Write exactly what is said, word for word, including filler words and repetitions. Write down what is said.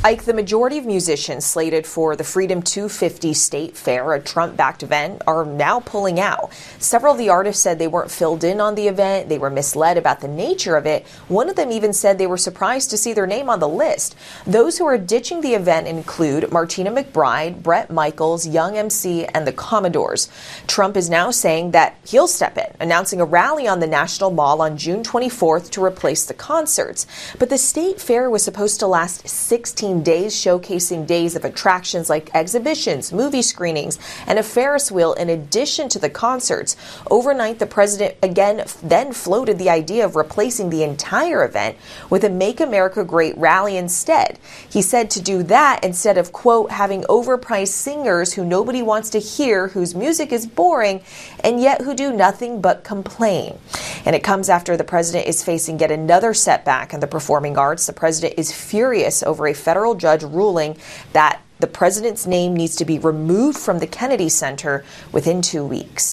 Ike, the majority of musicians slated for the Freedom two fifty State Fair, a Trump-backed event, are now pulling out. Several of the artists said they weren't filled in on the event. They were misled about the nature of it. One of them even said they were surprised to see their name on the list. Those who are ditching the event include Martina McBride, Bret Michaels, Young M C, and the Commodores. Trump is now saying that he'll step in, announcing a rally on the National Mall on June twenty-fourth to replace the concerts. But the State Fair was supposed to last sixteen days, showcasing days of attractions like exhibitions, movie screenings, and a Ferris wheel in addition to the concerts. Overnight, the president again then floated the idea of replacing the entire event with a Make America Great rally instead. He said to do that instead of, quote, having overpriced singers who nobody wants to hear, whose music is boring, and yet who do nothing but complain. And it comes after the president is facing yet another setback in the performing arts. The president is furious over a federal judge ruling that the president's name needs to be removed from the Kennedy Center within two weeks.